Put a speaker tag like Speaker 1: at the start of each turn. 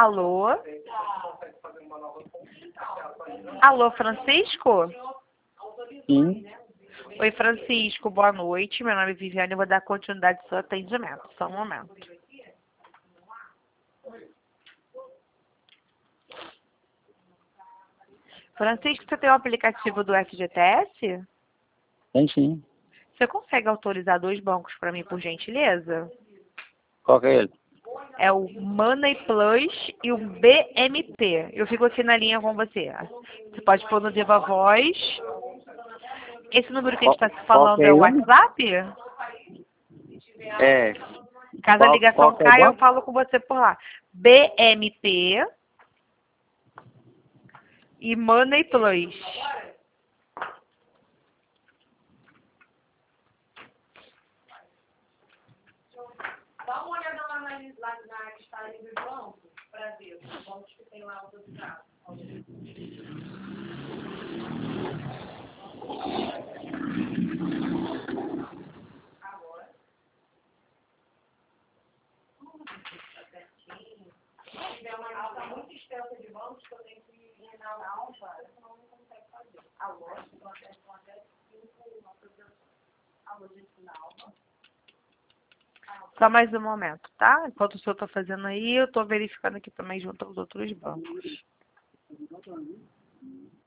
Speaker 1: Alô? Alô, Francisco?
Speaker 2: Sim.
Speaker 1: Oi, Francisco, boa noite. Meu nome é Viviane, eu vou dar continuidade ao seu atendimento. Só um momento. Francisco, você tem o aplicativo do FGTS?
Speaker 2: Tem sim.
Speaker 1: Você consegue autorizar 2 bancos para mim, por gentileza?
Speaker 2: Qual que é ele?
Speaker 1: É o Money Plus e o BMT. Eu fico aqui na linha com você. Você pode pôr no Viva Voz. Esse número que a gente está se
Speaker 2: Qual que
Speaker 1: falando
Speaker 2: é
Speaker 1: é o
Speaker 2: ele?
Speaker 1: WhatsApp?
Speaker 2: É.
Speaker 1: Caso a
Speaker 2: Qual
Speaker 1: ligação
Speaker 2: que é o
Speaker 1: caia, eu
Speaker 2: banco?
Speaker 1: falo com você por lá. BMT e Money Plus.
Speaker 3: Dá uma olhada lá na listagem dos bancos, para ver os bancos que tem lá autorizados. Agora. Tá certinho. Se tiver uma lista muito extensa de bancos, que eu tenho que ir na alfa, senão não consegue fazer. Agora, são até 5 autorizações. Alô, gente, na alfa.
Speaker 1: Só mais um momento, tá? Enquanto o senhor está fazendo aí, eu estou verificando aqui também junto aos outros bancos.